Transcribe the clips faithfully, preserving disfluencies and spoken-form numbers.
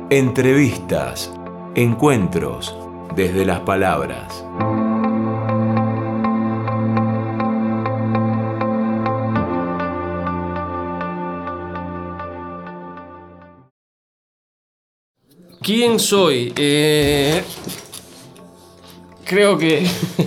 Entrevistas, encuentros desde las palabras. ¿Quién soy? Eh, creo que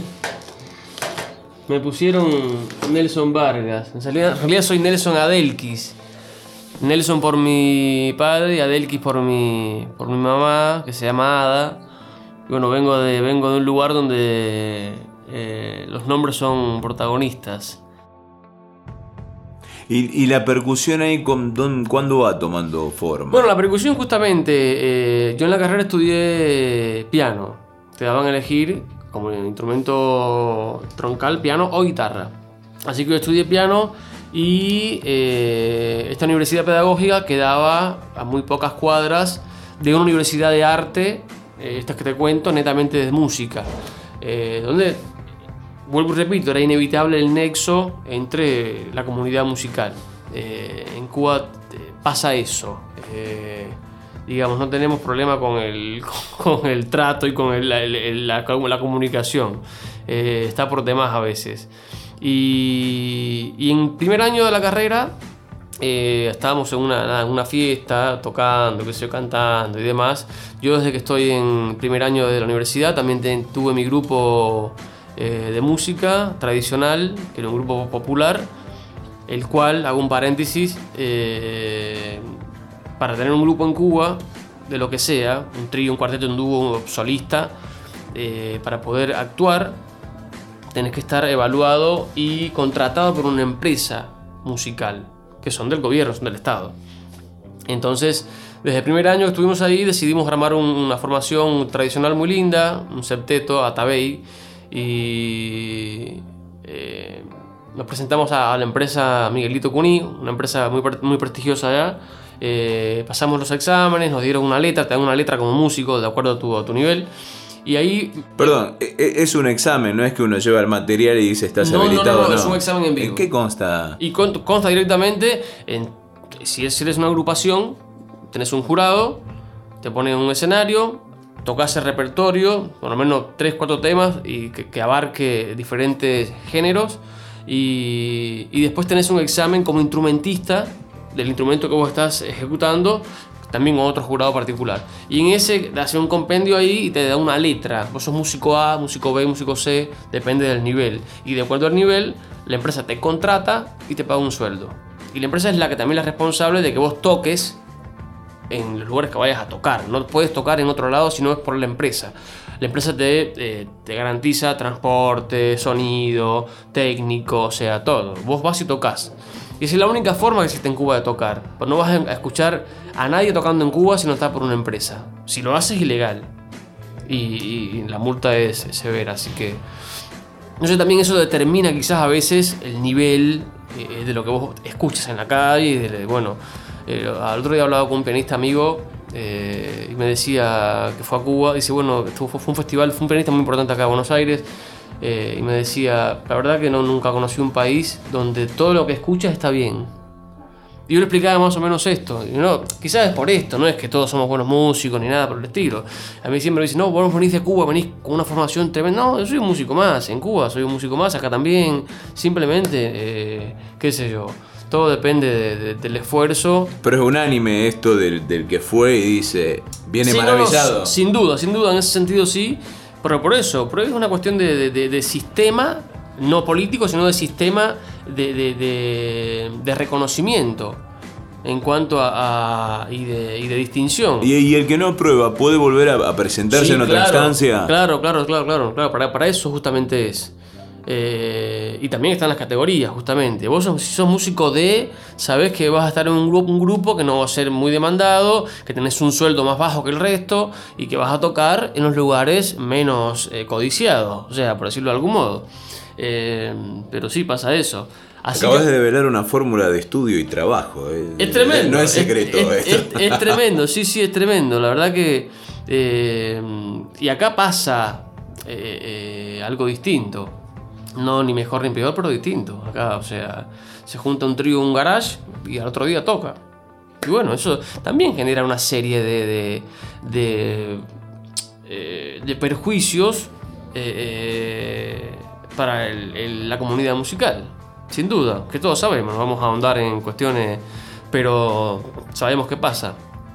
me pusieron Nelson Vargas. En realidad, en realidad soy Nelson Adelkis. Nelson por mi padre y Adelkis por mi, por mi mamá, que se llama Ada. Y bueno, vengo de, vengo de un lugar donde eh, los nombres son protagonistas. ¿Y, y la percusión ahí con, don, cuándo va tomando forma? Bueno, la percusión justamente, eh, yo en la carrera estudié piano. Te daban a elegir como instrumento troncal, piano o guitarra. Así que yo estudié piano y eh, esta universidad pedagógica quedaba a muy pocas cuadras de una universidad de arte, eh, estas que te cuento, netamente de música. Eh, donde, vuelvo y repito, era inevitable el nexo entre la comunidad musical. Eh, en Cuba eh, pasa eso. Eh, digamos, no tenemos problema con el, con el trato y con el, el, el, la, la comunicación. Eh, está por demás a veces. Y, y en primer año de la carrera eh, estábamos en una, una fiesta, tocando, qué sé yo, cantando y demás. Yo desde que estoy en primer año de la universidad también te, tuve mi grupo eh, de música tradicional, que era un grupo popular, el cual, hago un paréntesis, eh, para tener un grupo en Cuba, de lo que sea, un trío, un cuarteto, un dúo, un solista, eh, para poder actuar, tenés que estar evaluado y contratado por una empresa musical, que son del gobierno, son del Estado. Entonces, desde el primer año que estuvimos ahí, decidimos armar un, una formación tradicional muy linda, un septeto, Atabey, y eh, nos presentamos a, a la empresa Miguelito Cuní, una empresa muy, muy prestigiosa allá. Eh, pasamos los exámenes, nos dieron una letra, te dan una letra como músico, de acuerdo a tu, a tu nivel. Y ahí... Perdón, es un examen, no es que uno lleva el material y dice estás no, habilitado. No, no, no, no, es un examen en vivo. ¿En qué consta? Y consta directamente, en, si eres una agrupación, tenés un jurado, te ponen un escenario, tocas el repertorio, por lo menos tres, cuatro temas y que, que abarque diferentes géneros, y, y después tenés un examen como instrumentista del instrumento que vos estás ejecutando, también con otro jurado particular. Y en ese te hace un compendio ahí y te da una letra. Vos sos músico A, músico B, músico C, depende del nivel. Y de acuerdo al nivel, la empresa te contrata y te paga un sueldo. Y la empresa es la que también es responsable de que vos toques en los lugares que vayas a tocar. No puedes tocar en otro lado si no es por la empresa. La empresa te, eh, te garantiza transporte, sonido, técnico, o sea, todo. Vos vas y tocas. Y esa es la única forma que existe en Cuba de tocar. Pues no vas a escuchar a nadie tocando en Cuba si no está por una empresa. Si lo haces, es ilegal. Y, y, y la multa es severa, así que... No sé, también eso determina quizás a veces el nivel eh, de lo que vos escuchas en la calle. De, bueno, eh, al otro día hablaba con un pianista amigo eh, y me decía que fue a Cuba. Dice, bueno, fue, fue un festival, fue un pianista muy importante acá en Buenos Aires. Eh, y me decía, la verdad que no, nunca conocí un país donde todo lo que escuchas está bien. Y yo le explicaba más o menos esto. Y no, quizás es por esto, no es que todos somos buenos músicos ni nada por el estilo. A mí siempre me dicen, no, vos venís de Cuba, venís con una formación tremenda. No, yo soy un músico más, en Cuba soy un músico más, acá también. Simplemente, eh, qué sé yo, todo depende de, de, del esfuerzo. Pero es unánime esto del, del que fue y dice, viene sí, maravillado. No, sin duda, sin duda, en ese sentido sí. Pero por eso, pero es una cuestión de, de, de, de sistema, no político, sino de sistema de, de, de, de reconocimiento en cuanto a, a y, de, y de distinción. ¿Y, y el que no aprueba puede volver a, a presentarse sí, en otra claro, instancia? Claro, claro, claro, claro, claro. Para, para eso justamente es. Eh, y también están las categorías, justamente. Vos sos, si sos músico de, sabés que vas a estar en un grupo, un grupo que no va a ser muy demandado, que tenés un sueldo más bajo que el resto y que vas a tocar en los lugares menos eh, codiciados, o sea, por decirlo de algún modo. Eh, pero sí pasa eso. Así Acabas que, de revelar una fórmula de estudio y trabajo. Eh. Es tremendo. No es secreto. Es, es, es, es tremendo, sí, sí, es tremendo. La verdad que... Eh, y acá pasa eh, eh, algo distinto. No ni mejor ni peor, pero distinto. Acá, o sea, se junta un trío en un garage y al otro día toca. Y bueno, eso también genera una serie de, de, de, eh, de perjuicios eh, para el, el, la comunidad musical. Sin duda, que todos sabemos, no vamos a ahondar en cuestiones, pero sabemos qué pasa.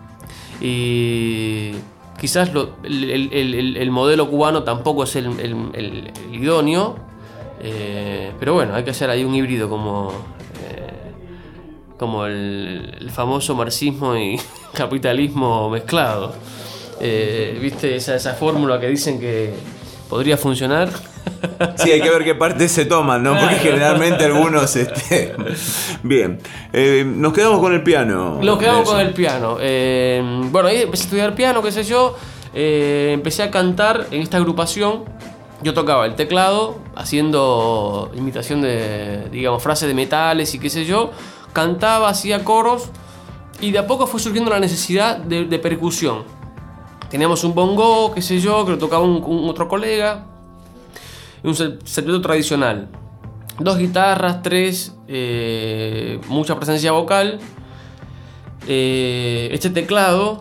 Y quizás lo, el, el, el, el modelo cubano tampoco es el, el, el, el idóneo, eh, pero bueno, hay que hacer ahí un híbrido como, eh, como el, el famoso marxismo y capitalismo mezclado. Eh, ¿Viste esa, esa fórmula que dicen que podría funcionar? Sí, hay que ver qué partes se toman, ¿no? Porque generalmente algunos... Este... Bien, eh, nos quedamos con el piano. Nos quedamos con el piano. Eh, bueno, ahí empecé a estudiar piano, qué sé yo. Eh, empecé a cantar en esta agrupación. Yo tocaba el teclado, haciendo imitación de, digamos, frases de metales y qué sé yo. Cantaba, hacía coros. Y de a poco fue surgiendo la necesidad de, de percusión. Teníamos un bongo, qué sé yo, que lo tocaba un, un otro colega. Un septeto tradicional. Dos guitarras, tres, eh, mucha presencia vocal. Eh, este teclado,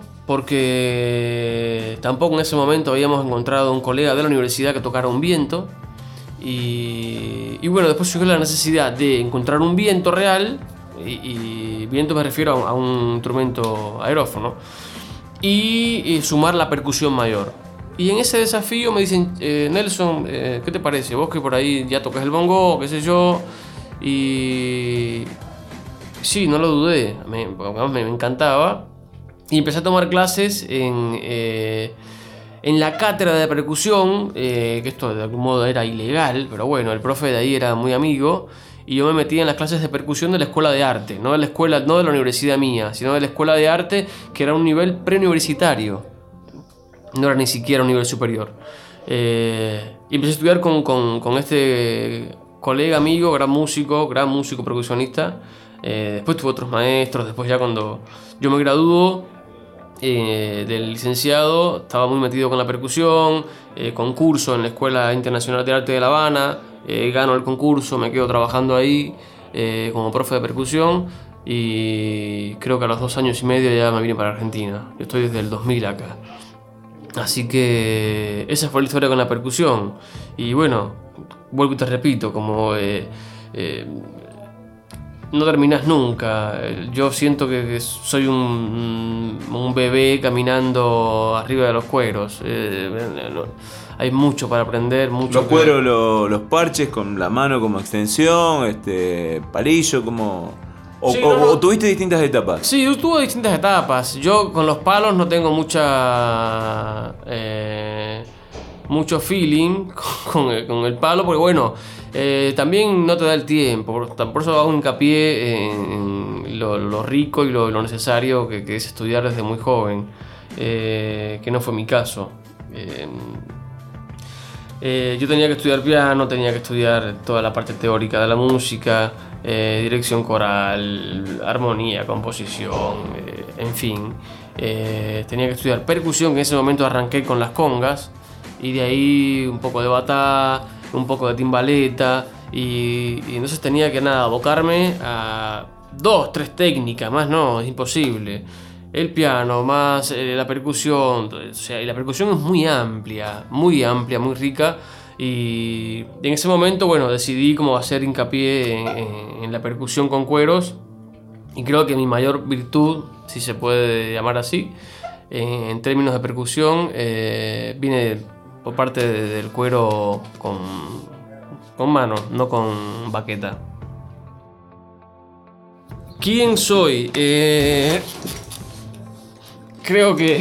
porque tampoco en ese momento habíamos encontrado un colega de la universidad que tocara un viento. Y, y bueno, después surgió la necesidad de encontrar un viento real. Y, y viento me refiero a un, a un instrumento aerófono. Y, y sumar la percusión mayor. Y en ese desafío me dicen, eh, Nelson, eh, ¿qué te parece? Vos que por ahí ya tocas el bongo, qué sé yo. Y sí, no lo dudé, me, me, me encantaba. Y empecé a tomar clases en, eh, en la cátedra de percusión, eh, que esto de algún modo era ilegal, pero bueno, el profe de ahí era muy amigo. Y yo me metí en las clases de percusión de la escuela de arte, no de la escuela, no de la universidad mía, sino de la escuela de arte, que era un nivel preuniversitario. No era ni siquiera un nivel superior. Eh, y empecé a estudiar con, con, con este colega, amigo, gran músico, gran músico percusionista. Eh, después tuve otros maestros. Después ya cuando yo me graduó eh, del licenciado, estaba muy metido con la percusión. Eh, concurso en la Escuela Internacional de Arte de La Habana. Eh, gano el concurso, me quedo trabajando ahí eh, como profe de percusión. Y creo que a los dos años y medio ya me vine para Argentina. Yo estoy desde el dos mil acá. Así que esa fue la historia con la percusión. Y bueno, vuelvo y te repito, como eh, eh, no terminás nunca. Yo siento que, que soy un, un bebé caminando arriba de los cueros. Eh, no, hay mucho para aprender, mucho. Los cueros, lo, los parches con la mano como extensión, este palillo como... O, sí, o, no, no. ¿O tuviste distintas etapas? Sí, yo tuve distintas etapas. Yo con los palos no tengo mucha eh, mucho feeling con el, con el palo, porque bueno, eh, también no te da el tiempo. Por, por eso hago hincapié en, en lo, lo rico y lo, lo necesario que, que es estudiar desde muy joven, eh, que no fue mi caso. Eh, eh, yo tenía que estudiar piano, tenía que estudiar toda la parte teórica de la música. Eh, dirección coral, armonía, composición, eh, en fin. Eh, tenía que estudiar percusión, que en ese momento arranqué con las congas, y de ahí un poco de batá, un poco de timbaleta, y, y entonces tenía que nada, abocarme a dos, tres técnicas, más no, es imposible. El piano, más eh, la percusión, o sea, y la percusión es muy amplia, muy amplia, muy rica. Y en ese momento, bueno, decidí como hacer hincapié en, en, en la percusión con cueros. Y creo que mi mayor virtud, si se puede llamar así, en, en términos de percusión, eh, viene por parte de, del cuero con, con mano, no con baqueta. ¿Quién soy? Eh, creo que...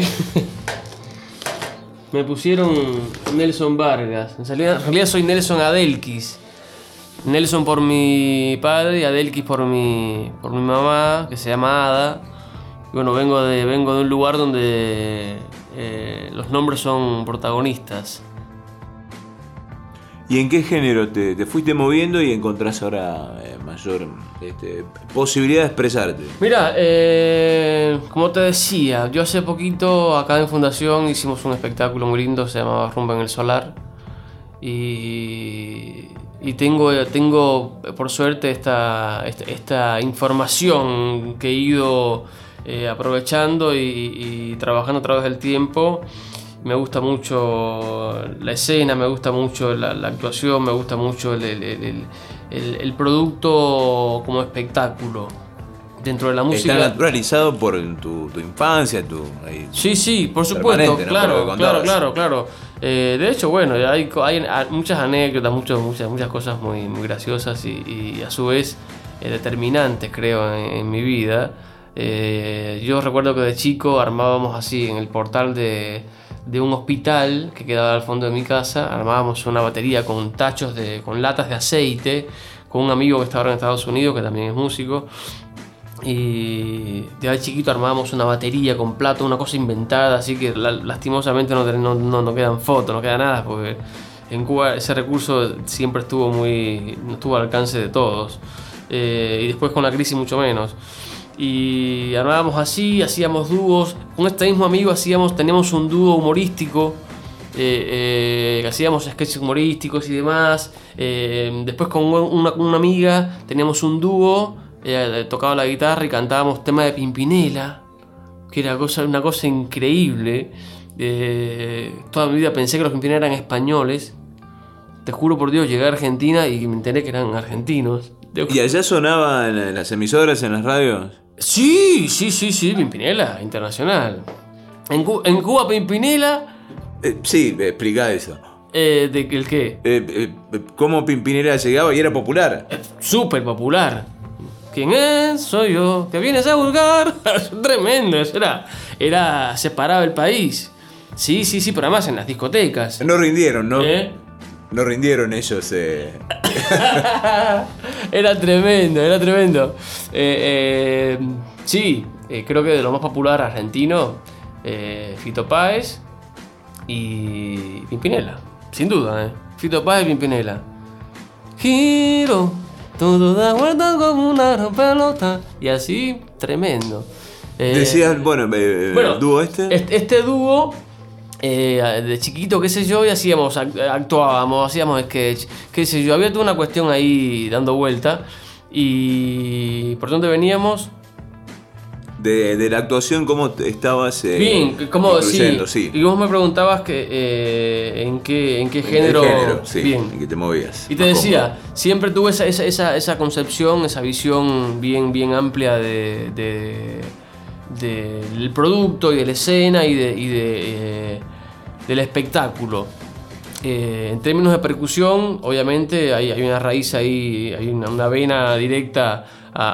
Me pusieron Nelson Vargas. En realidad, en realidad soy Nelson Adelkis. Nelson por mi padre y Adelkis por mi, por mi mamá, que se llama Ada. Y bueno, vengo de, vengo de un lugar donde eh, los nombres son protagonistas. ¿Y en qué género te, te fuiste moviendo y encontrás ahora eh, mayor este, posibilidad de expresarte? Mira, eh, como te decía, yo hace poquito acá en Fundación hicimos un espectáculo muy lindo, se llamaba Rumba en el Solar. Y, y tengo, tengo, por suerte, esta, esta, esta información que he ido eh, aprovechando y, y trabajando a través del tiempo. Me gusta mucho la escena, me gusta mucho la, la actuación, me gusta mucho el, el, el, el, el producto como espectáculo dentro de la música. Está naturalizado por tu, tu infancia, tu... Ahí, sí, sí, por supuesto, ¿no? Claro, claro, claro, claro. Eh, de hecho, bueno, hay, hay muchas anécdotas, muchas, muchas, muchas cosas muy, muy graciosas y, y a su vez eh, determinantes, creo, en, en mi vida. Eh, yo recuerdo que de chico armábamos así en el portal de... de un hospital que quedaba al fondo de mi casa, armábamos una batería con tachos de, con latas de aceite, con un amigo que estaba ahora en Estados Unidos, que también es músico, y de chiquito armábamos una batería con plato, una cosa inventada, así que la, lastimosamente no, no, no, no quedan fotos, no queda nada, porque en Cuba ese recurso siempre estuvo muy, no estuvo al alcance de todos, eh, y después con la crisis mucho menos. Y armábamos así, hacíamos dúos. Con este mismo amigo hacíamos, teníamos un dúo humorístico, eh, eh, hacíamos sketches humorísticos y demás. Eh, después con una, una amiga teníamos un dúo, eh, tocaba la guitarra y cantábamos temas de Pimpinela, que era cosa, una cosa increíble. Eh, toda mi vida pensé que los Pimpinela eran españoles. Te juro por Dios, llegué a Argentina y me enteré que eran argentinos. ¿Y allá sonaban en las emisoras, en las radios? Sí, sí, sí, sí, Pimpinela, internacional. En, Cu- en Cuba, Pimpinela... Eh, sí, explica eso. Eh, ¿de el qué? Eh, eh, ¿Cómo Pimpinela llegaba y era popular? Eh, Súper popular. ¿Quién es? Soy yo. ¿Que vienes a buscar? Tremendo, eso era... Era... Separaba el país. Sí, sí, sí, pero además en las discotecas. No rindieron, ¿no? ¿Eh? No rindieron ellos. Eh. Era tremendo, era tremendo. Eh, eh, sí, eh, creo que de lo más popular argentino, eh, Fito Páez y Pimpinela. Sin duda, ¿eh? Fito Páez y Pimpinela. Giro, todo da vueltas como una pelota. Y así, tremendo. Eh, Decían, bueno, eh, bueno, el dúo este. Este, este dúo... Eh, de chiquito, qué sé yo, y hacíamos, actuábamos, hacíamos sketch, qué sé yo, había toda una cuestión ahí dando vuelta. Y por dónde veníamos. De, de la actuación, ¿cómo te estabas eh, bien, ¿cómo sí, sí? Y vos me preguntabas que eh, en qué en qué género, en género sí, bien, en que te movías. Y te decía, cómodo. Siempre tuve esa, esa, esa, esa concepción, esa visión bien, bien amplia de, de, de del producto y de la escena y de, y de eh, del espectáculo. Eh, en términos de percusión, obviamente hay, hay una raíz ahí, hay una, una vena directa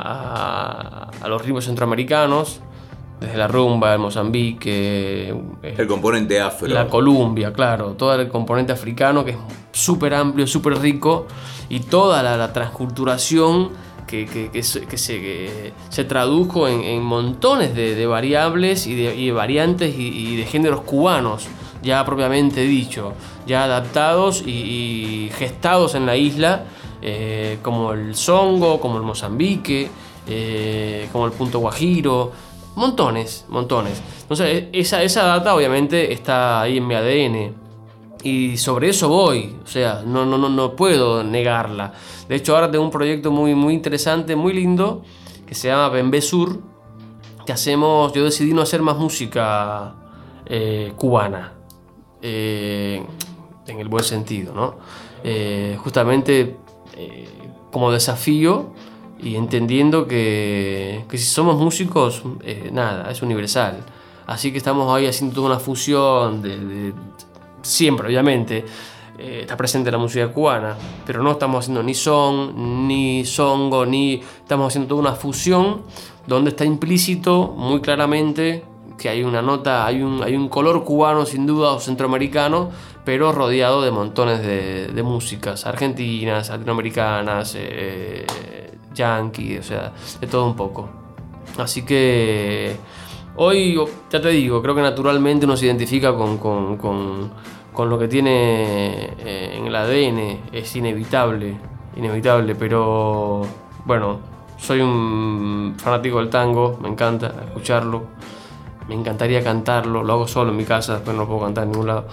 a, a, a los ritmos centroamericanos, desde la rumba, el Mozambique, eh, el componente afro, la Columbia, claro, todo el componente africano que es súper amplio, súper rico, y toda la, la transculturación que, que, que, se, que, se, que se tradujo en, en montones de, de variables y de, y de variantes y, y de géneros cubanos, ya propiamente dicho, ya adaptados y, y gestados en la isla, eh, como el songo, como el Mozambique, eh, como el punto guajiro, montones, montones. Entonces esa, esa data obviamente está ahí en mi A D N y sobre eso voy, o sea, no, no, no, no puedo negarla. De hecho ahora tengo un proyecto muy, muy interesante, muy lindo, que se llama Bembé Sur, que hacemos, yo decidí no hacer más música eh, cubana. Eh, en el buen sentido, ¿no? Eh, justamente eh, como desafío y entendiendo que, que si somos músicos, eh, nada, es universal. Así que estamos ahí haciendo toda una fusión de, de siempre, obviamente, eh, está presente la música cubana, pero no estamos haciendo ni son, ni songo, ni estamos haciendo toda una fusión donde está implícito muy claramente que hay una nota, hay un, hay un color cubano sin duda o centroamericano, pero rodeado de montones de, de músicas argentinas, latinoamericanas, eh, yankee, o sea, de todo un poco. Así que hoy, ya te digo, creo que naturalmente uno se identifica con, con, con, con lo que tiene eh, en el A D N, es inevitable, inevitable, pero bueno, soy un fanático del tango, me encanta escucharlo. Me encantaría cantarlo, lo hago solo en mi casa, después no lo puedo cantar en ningún lado.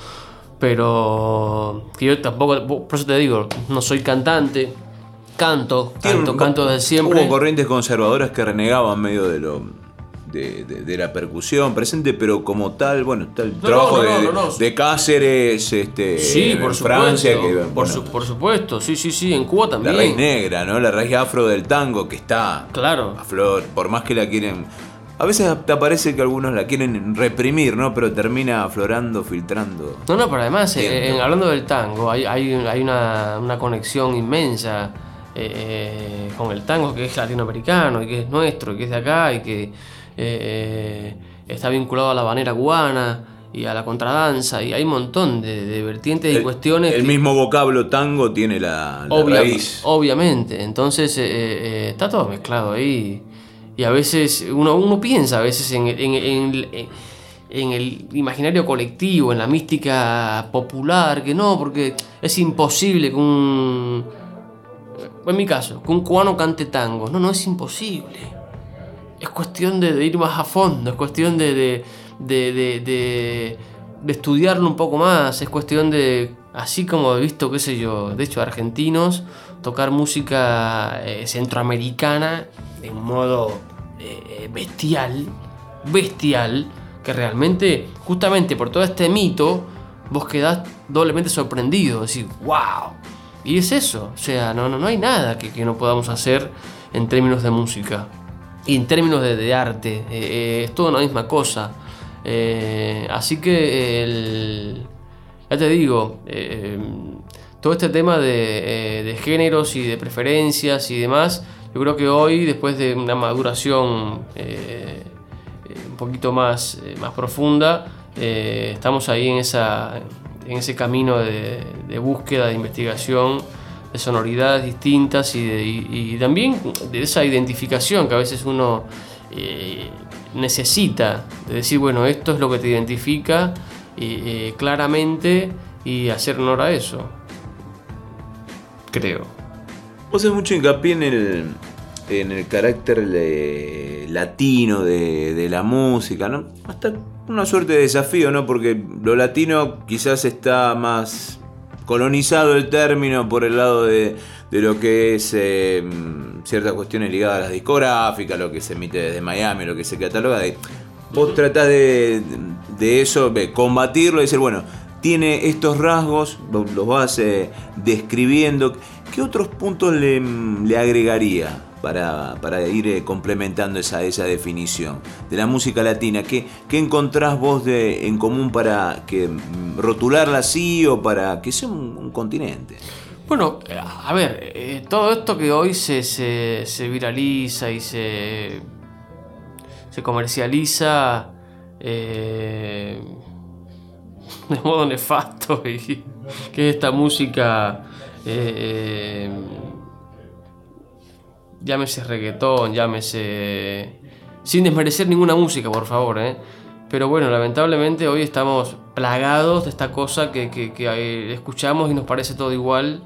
Pero que yo tampoco, por eso te digo, no soy cantante, canto, canto, canto desde siempre. Hubo corrientes conservadoras que renegaban medio de lo de, de, de la percusión presente, pero como tal, bueno, está el No, trabajo no, no, de, no, no. de Cáceres, este, Sí, en por Francia, supuesto. que, por, bueno, su- por supuesto, sí, sí, sí. En Cuba la también. raíz negra, ¿no? La raíz afro del tango que está Claro. a flor, por más que la quieren. A veces te parece que algunos la quieren reprimir, ¿no? Pero termina aflorando, filtrando. No, no, pero además, Bien. eh, en- hablando del tango, hay, hay, hay una, una conexión inmensa eh, eh, con el tango que es latinoamericano y que es nuestro, y que es de acá y que eh, eh, está vinculado a la habanera cubana y a la contradanza, y hay un montón de, de vertientes y El, cuestiones. el que- mismo vocablo tango tiene la, la Obvia- raíz. Obviamente, entonces eh, eh, está todo mezclado ahí. Y a veces uno, uno piensa a veces en, en- en- en- en el imaginario colectivo, en la mística popular, que no, porque es imposible que un... En mi caso, que un cubano cante tango. No, no, es imposible. Es cuestión de, de ir más a fondo, es cuestión de, de, de, de, de- de estudiarlo un poco más, es cuestión de, así como he visto, qué sé yo, de hecho, argentinos tocar música eh, centroamericana de un modo eh, bestial, bestial, que realmente, justamente por todo este mito, vos quedás doblemente sorprendido, decís, wow. Y es eso, o sea, no, no, no hay nada que, que no podamos hacer en términos de música. Y en términos de, de arte, eh, eh, es toda una misma cosa. Eh, así que, el, ya te digo, eh, todo este tema de, eh, de géneros y de preferencias y demás, yo creo que hoy, después de una maduración eh, eh, un poquito más, eh, más profunda, eh, estamos ahí en, esa, en ese camino de, de búsqueda, de investigación, de sonoridades distintas y, de, y, y también de esa identificación que a veces uno eh, necesita, de decir, bueno, esto es lo que te identifica eh, eh, claramente, y hacer honor a eso, creo. Vos haces mucho hincapié en el, en el carácter eh, latino de, de la música, ¿no? Hasta una suerte de desafío, ¿no? Porque lo latino quizás está más colonizado el término por el lado de, de lo que es eh, ciertas cuestiones ligadas a las discográficas, lo que se emite desde Miami, lo que se cataloga. De, vos tratás de, de eso, de combatirlo y decir, bueno, tiene estos rasgos, los vas eh, describiendo. ¿Qué otros puntos le, le agregaría para, para ir eh, complementando esa, esa definición de la música latina? ¿Qué, qué encontrás vos de, en común para que rotularla así o para que sea un, un continente? Bueno, a ver, eh, todo esto que hoy se, se, se viraliza y se, se comercializa eh, de modo nefasto, y que es esta música, eh, llámese reggaetón, llámese... Sin desmerecer ninguna música, por favor, ¿eh? Pero bueno, lamentablemente hoy estamos plagados de esta cosa que, que, que eh, escuchamos y nos parece todo igual.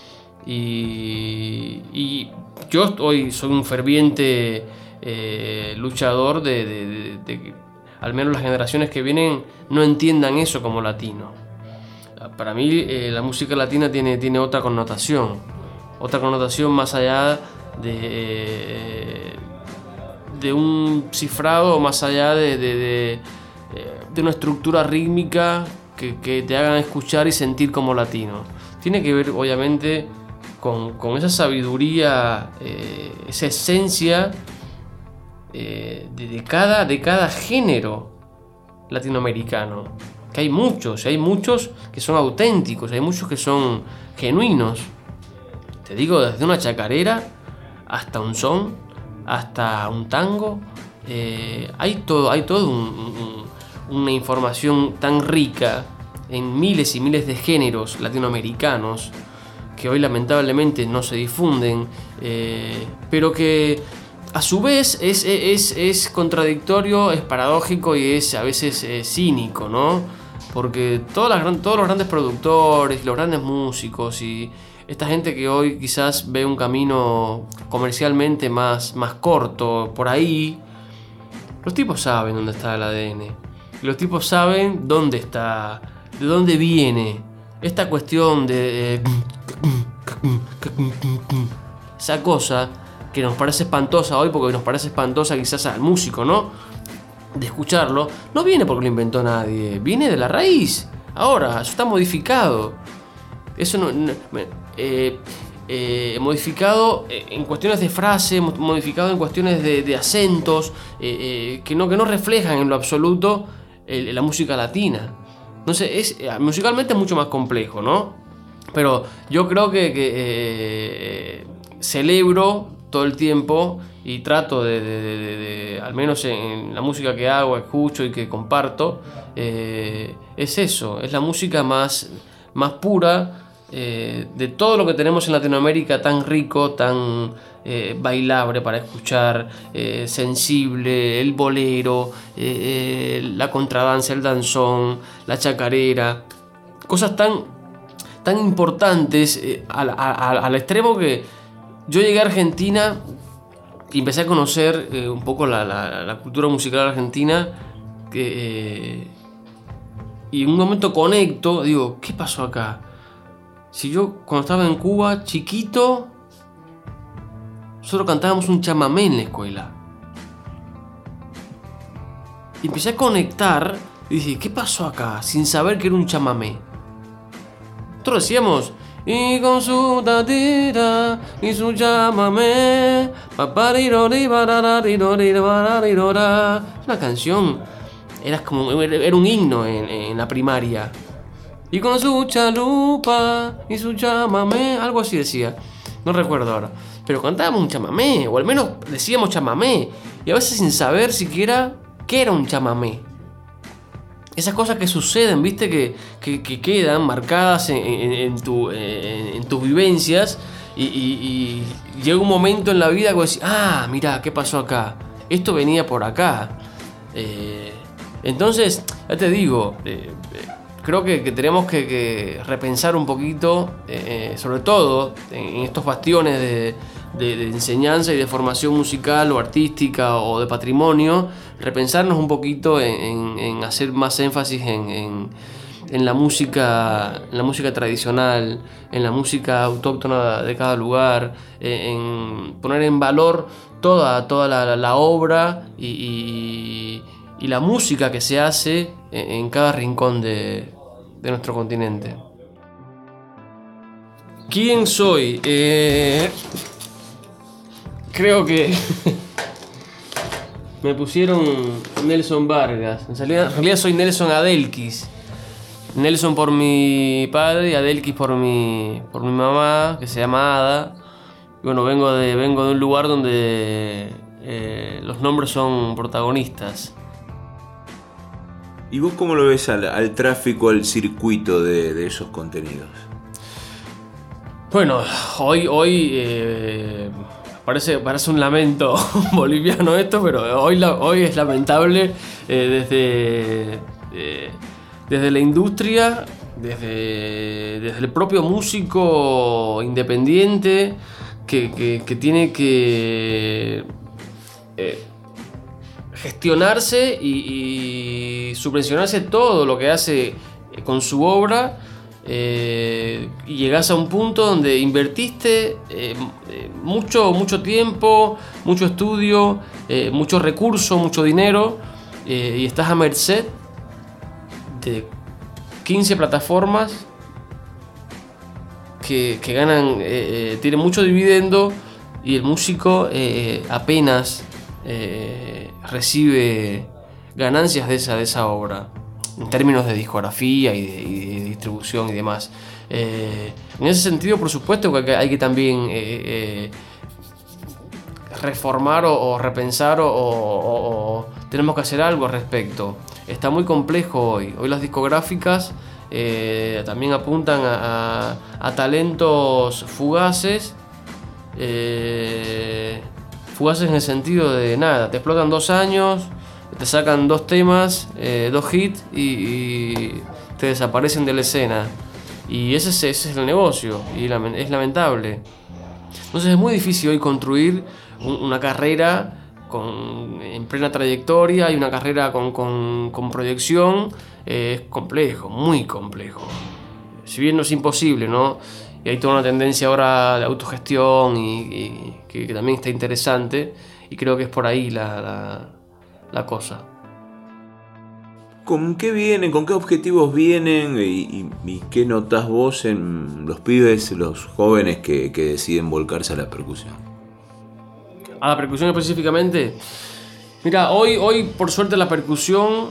Y, y yo hoy soy un ferviente eh, luchador de, de, de, de que al menos las generaciones que vienen no entiendan eso como latino. Para mí eh, la música latina tiene, tiene otra connotación, otra connotación más allá de, de un cifrado, más allá de, de, de, de una estructura rítmica que, que te hagan escuchar y sentir como latino. Tiene que ver obviamente con, con esa sabiduría, eh, esa esencia eh, de, de, cada, de cada género latinoamericano. Que hay muchos, hay muchos que son auténticos, hay muchos que son genuinos. Te digo, desde una chacarera hasta un son, hasta un tango, eh, hay todo, hay todo un, un, una información tan rica en miles y miles de géneros latinoamericanos que hoy lamentablemente no se difunden, eh, pero que a su vez es, es, es contradictorio, es paradójico y es a veces eh, cínico, ¿no? Porque todas las, todos los grandes productores, los grandes músicos y esta gente que hoy quizás ve un camino comercialmente más, más corto por ahí, los tipos saben dónde está el A D N. Y los tipos saben dónde está, de dónde viene esta cuestión de... Eh, esa cosa que nos parece espantosa hoy, porque nos parece espantosa quizás al músico, ¿no? de escucharlo, no viene porque lo inventó nadie, viene de la raíz. Ahora, eso está modificado. Eso no... no eh, eh, modificado en cuestiones de frase, modificado en cuestiones de, de acentos, eh, eh, que, no, que no reflejan en lo absoluto el, la música latina. No sé, es, musicalmente es mucho más complejo, ¿no? Pero yo creo que, que eh, celebro todo el tiempo y trato de, de, de, de, de al menos en, en la música que hago, escucho y que comparto, eh, es eso, es la música más, más pura eh, de todo lo que tenemos en Latinoamérica, tan rico, tan eh, bailable para escuchar, eh, sensible, el bolero, eh, eh, la contradanza, el danzón, la chacarera, cosas tan, tan importantes eh, al, al, al extremo que yo llegué a Argentina y empecé a conocer eh, un poco la, la, la cultura musical argentina que, eh, y en un momento conecto, digo, ¿qué pasó acá? Si yo cuando estaba en Cuba, chiquito, solo cantábamos un chamamé en la escuela. Y empecé a conectar y dije, ¿qué pasó acá? Sin saber que era un chamamé. Nosotros decíamos, y con su tatita y su chamamé, una canción, era como, era un himno en, en la primaria. Y con su chalupa y su chamamé, algo así decía, no recuerdo ahora, pero cantábamos un chamamé, o al menos decíamos chamamé, y a veces sin saber siquiera qué era un chamamé. Esas cosas que suceden, viste, que, que, que quedan marcadas en, en, en, tu, en, en tus vivencias, y, y, y llega un momento en la vida que decís, ah, mirá, ¿qué pasó acá? Esto venía por acá. Eh, entonces, ya te digo, eh, creo que, que tenemos que, que repensar un poquito, eh, sobre todo en estos bastiones de, de, de enseñanza y de formación musical o artística o de patrimonio, repensarnos un poquito en, en, en hacer más énfasis en, en, en, la música, en la música tradicional, en la música autóctona de cada lugar, en poner en valor toda, toda la, la obra y, y, y la música que se hace en, en cada rincón de, de nuestro continente. ¿Quién soy? Eh, creo que me pusieron Nelson Vargas. En realidad, en realidad soy Nelson Adelkis. Nelson por mi padre y Adelkis por mi, por mi mamá, que se llama Ada. Y bueno, vengo de, vengo de un lugar donde eh, los nombres son protagonistas. ¿Y vos cómo lo ves al, al tráfico, al circuito de, de esos contenidos? Bueno, hoy, hoy eh, parece, parece un lamento boliviano esto, pero hoy, la, hoy es lamentable eh, desde, eh, desde la industria, desde, desde el propio músico independiente que, que, que tiene que eh, gestionarse y, y subvencionarse todo lo que hace con su obra. Eh, y llegás a un punto donde invertiste eh, mucho, mucho tiempo, mucho estudio, eh, mucho recurso, mucho dinero, eh, y estás a merced de quince plataformas que, que ganan, eh, eh, tienen mucho dividendo, y el músico eh, apenas eh, recibe ganancias de esa, de esa obra, en términos de discografía y de, y de distribución y demás. Eh, en ese sentido, por supuesto que hay que también eh, eh, reformar o, o repensar o, o, o tenemos que hacer algo al respecto. Está muy complejo hoy. Hoy las discográficas eh, también apuntan a, a, a talentos fugaces. Eh, fugaces en el sentido de nada, te explotan dos años, te sacan dos temas, eh, dos hits y, y te desaparecen de la escena. Y ese es, ese es el negocio, y es lamentable. Entonces es muy difícil hoy construir un, una carrera con, en plena trayectoria y una carrera con, con, con proyección. Eh, es complejo, muy complejo. Si bien no es imposible, ¿no? Y hay toda una tendencia ahora de autogestión y, y que, que también está interesante, y creo que es por ahí la... la la cosa. ¿Con qué vienen? ¿Con qué objetivos vienen? ¿Y, y, y qué notás vos en los pibes, los jóvenes que, que deciden volcarse a la percusión? A la percusión específicamente. Mira, hoy, hoy por suerte la percusión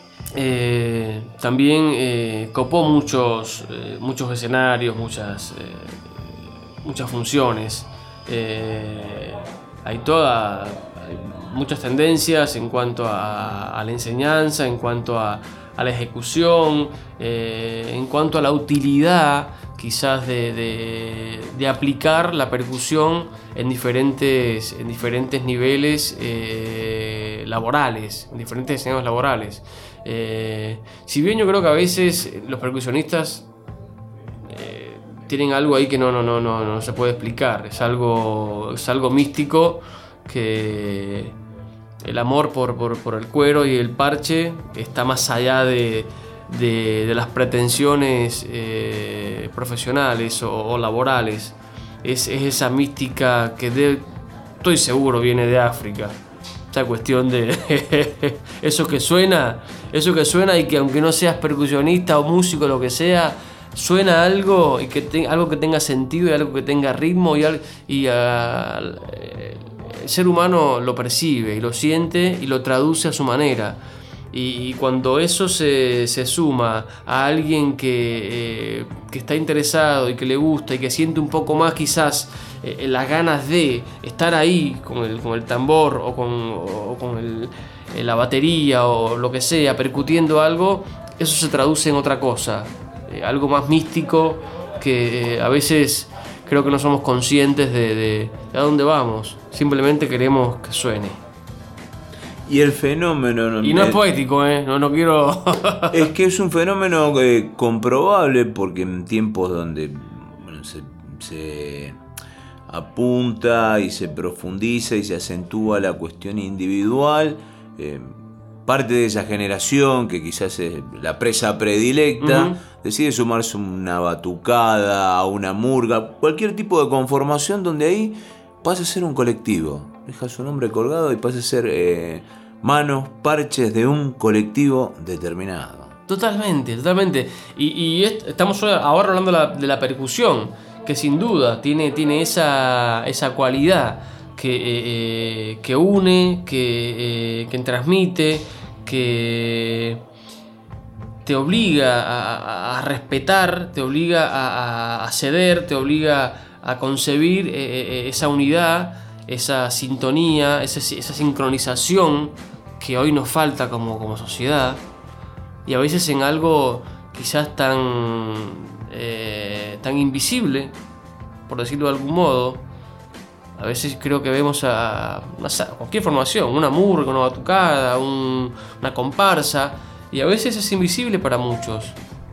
eh, también eh, copó muchos, eh, muchos escenarios, muchas, eh, muchas funciones. Eh, hay toda, hay muchas tendencias en cuanto a, a la enseñanza, en cuanto a, a la ejecución, eh, en cuanto a la utilidad quizás de, de, de aplicar la percusión en diferentes, en diferentes niveles eh, laborales, en diferentes escenarios laborales. Eh, si bien yo creo que a veces los percusionistas eh, tienen algo ahí que no, no, no, no, no se puede explicar, es algo, es algo místico, que el amor por, por, por el cuero y el parche está más allá de, de, de las pretensiones eh, profesionales o, o laborales. Es, es esa mística que de, estoy seguro viene de África. Esa cuestión de eso que suena, eso que suena y que aunque no seas percusionista o músico, lo que sea, suena algo y que te, algo que tenga sentido y algo que tenga ritmo y, y a, el ser humano lo percibe y lo siente y lo traduce a su manera. Y, y cuando eso se, se suma a alguien que, eh, que está interesado y que le gusta y que siente un poco más quizás eh, las ganas de estar ahí con el, con el tambor o con, o con el, eh, la batería o lo que sea, percutiendo algo, eso se traduce en otra cosa, eh, algo más místico que eh, a veces creo que no somos conscientes de, de, de a dónde vamos, simplemente queremos que suene. Y el fenómeno... No, y no es poético, ¿eh? No, no quiero... Es que es un fenómeno eh, comprobable, porque en tiempos donde bueno, se, se apunta y se profundiza y se acentúa la cuestión individual, eh, parte de esa generación, que quizás es la presa predilecta, uh-huh. decide sumarse una batucada, a una murga, cualquier tipo de conformación donde ahí pasa a ser un colectivo. Deja su nombre colgado y pasa a ser eh, manos, parches de un colectivo determinado. Totalmente, totalmente. Y, y est- estamos ahora hablando de la, de la percusión, que sin duda tiene, tiene esa, esa cualidad que, eh, que une, que, eh, que transmite, que te obliga a, a respetar, te obliga a, a ceder, te obliga a concebir eh, esa unidad, esa sintonía, esa, esa sincronización que hoy nos falta como, como sociedad, y a veces en algo quizás tan, eh, tan invisible, por decirlo de algún modo. A veces creo que vemos a, a cualquier formación, una murga, una batucada, un, una comparsa, y a veces es invisible para muchos.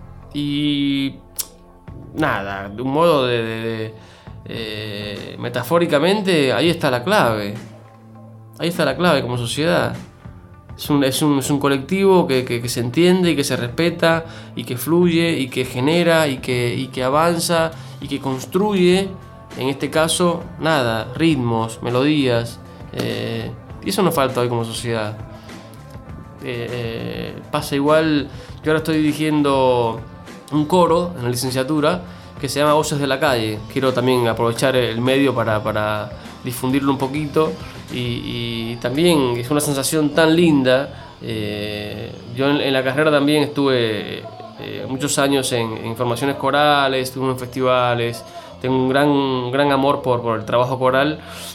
Y nada, de un modo de... de, de Eh, metafóricamente, ahí está la clave. Ahí está la clave como sociedad. Es un, es un, es un colectivo que, que, que se entiende y que se respeta y que fluye y que genera y que, y que avanza y que construye, en este caso, nada, ritmos, melodías. Eh, y eso nos falta hoy como sociedad. Eh, eh, pasa igual, yo ahora estoy dirigiendo un coro en la licenciatura que se llama Voces de la Calle. Quiero también aprovechar el medio para, para difundirlo un poquito y, y también es una sensación tan linda. Eh, yo en, en la carrera también estuve eh, muchos años en, en formaciones corales, estuve en festivales, tengo un gran, gran amor por, por el trabajo coral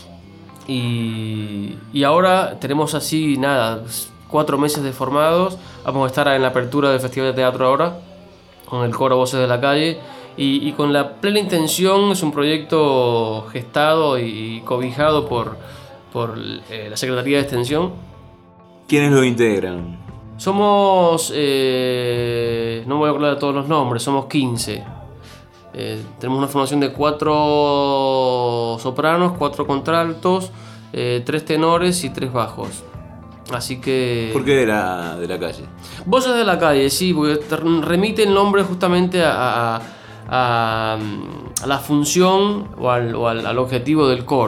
y, y ahora tenemos así, nada, cuatro meses de formados. Vamos a estar en la apertura del Festival de Teatro ahora con el coro Voces de la Calle. Y, y con la plena intención, es un proyecto gestado y cobijado por, por eh, la Secretaría de Extensión. ¿Quiénes lo integran? Somos, eh, no me voy a acordar de todos los nombres, somos quince. Eh, tenemos una formación de cuatro sopranos, cuatro contraltos, eh, tres tenores y tres bajos. Así que... ¿Por qué de la, de la calle? Voces de la Calle, sí, porque remite el nombre justamente a... a A, a la función o, al, o al, al objetivo del coro.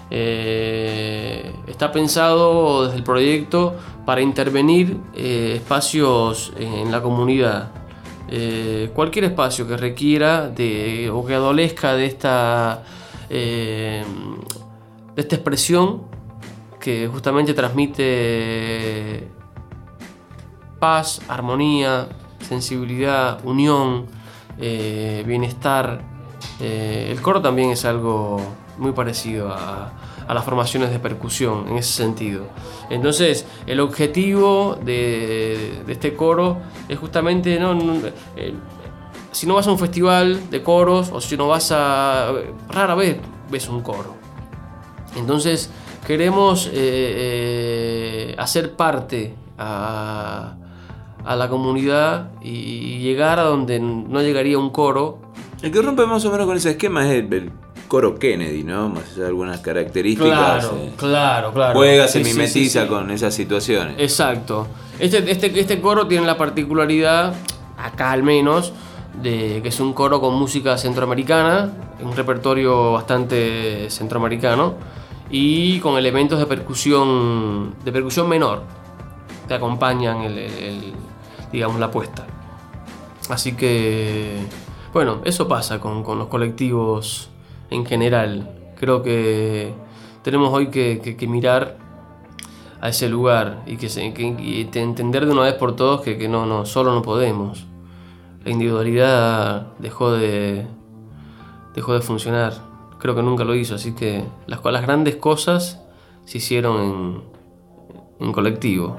Eh, está pensado desde el proyecto para intervenir eh, espacios en la comunidad. Eh, cualquier espacio que requiera de, o que adolezca de esta, eh, de esta expresión que justamente transmite paz, armonía, sensibilidad, unión, eh, bienestar. Eh, el coro también es algo muy parecido a, a las formaciones de percusión en ese sentido. Entonces, el objetivo de, de este coro es justamente, no, no eh, si no vas a un festival de coros o si no vas a... rara vez ves un coro. Entonces, queremos eh, eh, hacer parte a, a la comunidad y llegar a donde no llegaría un coro. El que rompe más o menos con ese esquema es el, el coro Kennedy, ¿no? Más allá de algunas características. Claro, eh, claro, claro. Juega, se Sí, sí, mimetiza sí, sí. con esas situaciones. Exacto. Este, este, este coro tiene la particularidad, acá al menos, de que es un coro con música centroamericana, un repertorio bastante centroamericano y con elementos de percusión, de percusión menor que acompañan el, el, el, digamos, la puesta. Así que, bueno, eso pasa con, con los colectivos en general. Creo que tenemos hoy que, que, que mirar a ese lugar y que, se, que y entender de una vez por todos que, que no, no, solo no podemos. La individualidad dejó de, dejó de funcionar. Creo que nunca lo hizo, así que las, las grandes cosas se hicieron en, en colectivo.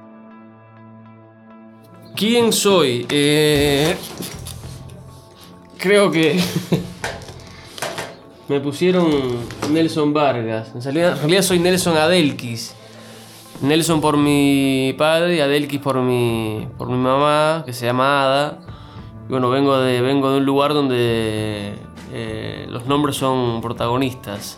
¿Quién soy? Eh, creo que me pusieron Nelson Vargas. En realidad, en realidad soy Nelson Adelkis. Nelson por mi padre y Adelkis por mi, por mi mamá, que se llama Ada. Y bueno, vengo de, vengo de un lugar donde eh, los nombres son protagonistas.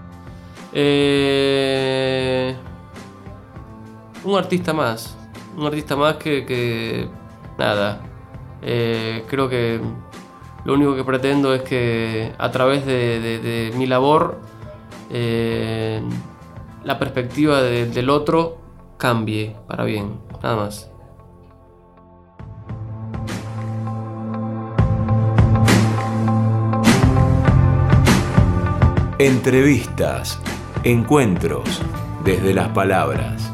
Eh, un artista más. Un artista más que, que nada, eh, creo que lo único que pretendo es que a través de, de, de mi labor eh, la perspectiva de, del otro cambie para bien, nada más. Entrevistas, encuentros desde las palabras.